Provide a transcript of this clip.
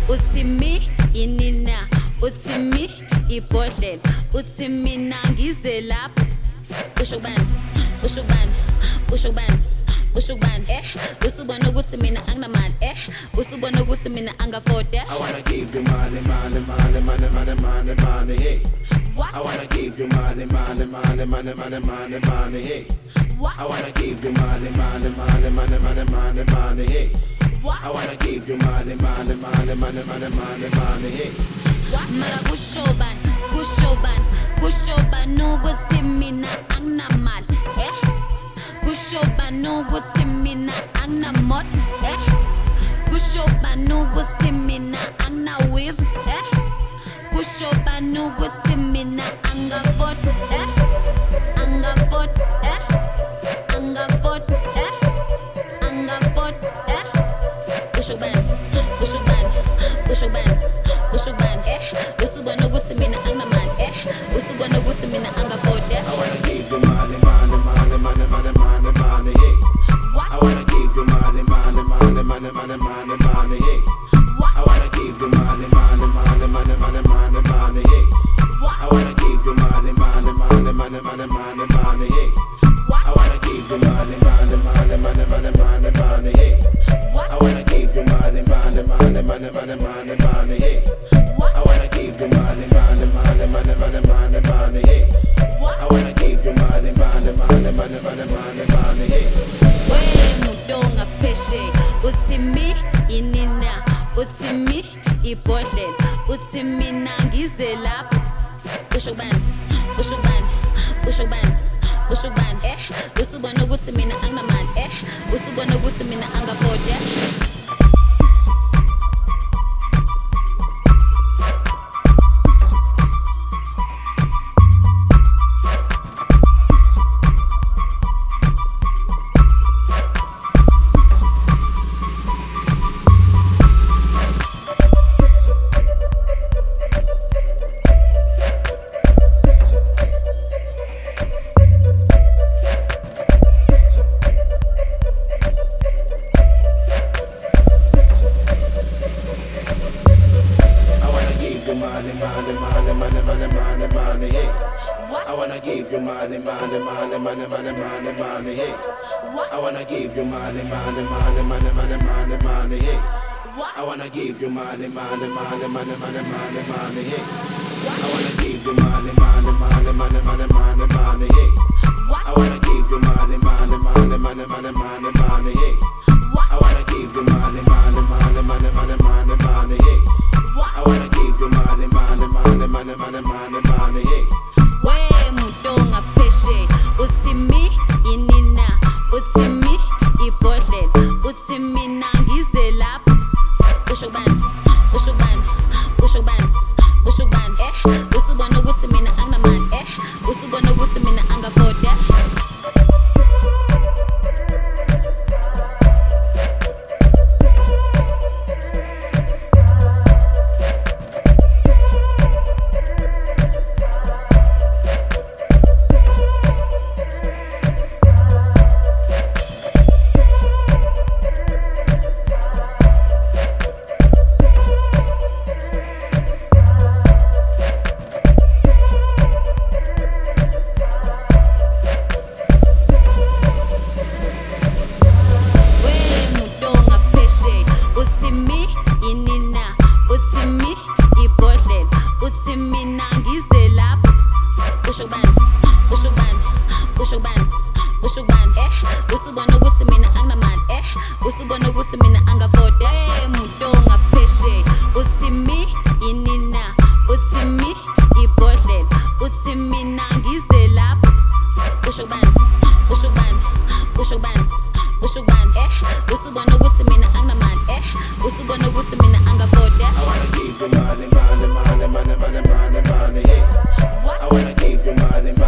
uthi mi inina, uthi mi ibhodlela, uthi mina ngize lapho. Usho bani, usho bani, usho bani, usho bani, usubona ukuthi mina anginamali, usubona ukuthi mina angafode. I wanna give you money, money, money, money, money, money, money, hey. What? I wanna give you money, money, money, money, money, money, money, hey. What? I wanna give you money, money, money, money, money, money, money, hey. What? I wanna give you money, money, money, money, money, money, money, hey. Mara kusho bani, kusho bani, kusho bani ukuthi mina anginamali, kusho bani ukuthi mina anginamot, kusho bani ukuthi mina anginaweave, kusho bani ukuthi mina angafot, angafot, angafot, angafot, kusho bani, kusho bani, kusho bani, kusho bani, usubona ukuthi mina anginamali, usubona ukuthi mina angafot. I wanna give you money, money, money, money, money, money, money, hey. I wanna give you money, money, money, money, money, money, money, hey. I wanna give you money, money, money, money, money, money, money, hey. I wanna give you money, money, money, money, money, money, money, hey. I wanna give you money, money, money, money, money, money, money, hey. I wanna give you money, money, money, money, money, money, money, hey. I wanna give you money, money, money, money, money, money, money, hey. I wanna give you money, money, money, money, money, money, money, hey. Mutonga peshe, uthi mi inina, uthi mi ibhodlela, uthi mina ngize lapho. Usho bani, usho bani, usho bani, usho bani, usubona ukuthi mina anginamali, usubona ukuthi mina angafode. Money, money, money, money, money, money, money, hey. I wanna give you money, money, money, money, money, money, money, hey. I wanna give you money, money, money, money, money, money, money, hey. I wanna give you money, money, money, money, money, money, money, hey. I wanna give you money, money, money, money, money, money, money, hey. I wanna give you money, money, money, money, money, money, money, hey. I wanna give you money, money, money, money, money, money, money, hey. I wanna give you money, money, money, money, money, money, money, hey. Mutonga peshe, uthi mi inina, uthi mi ibhodlela, uthi mina ngize lapho. Usho bani, usho bani, usho bani, usho bani, usubona ukuthi mina anginamali, usubona ukuthi mina angafode. Usho bani, usho bani, usho bani, usho bani, usubona ukuthi mina anginamali, usubona ukuthi mina angafode. Mutonga peshe, uthi mi inina, uthi mi ibhodlela, uthi mina ngize lapho. Usho bani, usho bani, usho bani, usho bani, usubona ukuthi mina anginamali, usubona ukuthi mina angafode. I wanna give you money, money, money, money, money, money, money, hey. I wanna give you money, money.